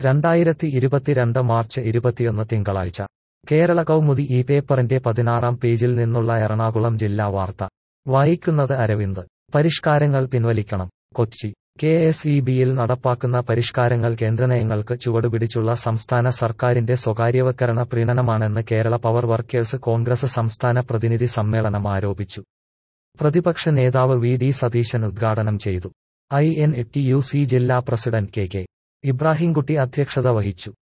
2022 March 21 തിങ്കളാഴ്ച കേരള കൗമുദി ഈ പേപ്പറിന്റെ 16-ാം പേജിൽ നിന്നുള്ള എറണാകുളം ജില്ലാ വാർത്ത വായിക്കുന്നത് അരവിന്ദ്. പരിഷ്കാരങ്ങൾ പിൻവലിക്കണം. കൊച്ചി കെ.എസ്.ഇ.ബിയിൽ നടപ്പാക്കുന്ന പരിഷ്കാരങ്ങൾ കേന്ദ്രനയങ്ങൾക്ക് ചുവടുപിടിച്ചുള്ള സംസ്ഥാന സർക്കാരിന്റെ സ്വകാര്യവൽക്കരണ പ്രീണനമാണെന്ന് കേരള പവർ വർക്കേഴ്സ് കോൺഗ്രസ് സംസ്ഥാന പ്രതിനിധി സമ്മേളനം ആരോപിച്ചു. പ്രതിപക്ഷ നേതാവ് വി.ഡി. സതീശൻ ഉദ്ഘാടനം ചെയ്തു. ഐ.എൻ.ടി.യു.സി ജില്ലാ പ്രസിഡന്റ് കെ.കെ. ഇബ്രാഹിംകുട്ടി അധ്യക്ഷത വഹിച്ചു.